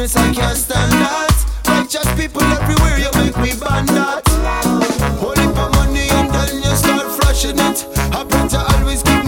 wickedness, I can't stand that. Righteous people everywhere, you make me ban that. Hold it for money and then you start flashing it. I better always keep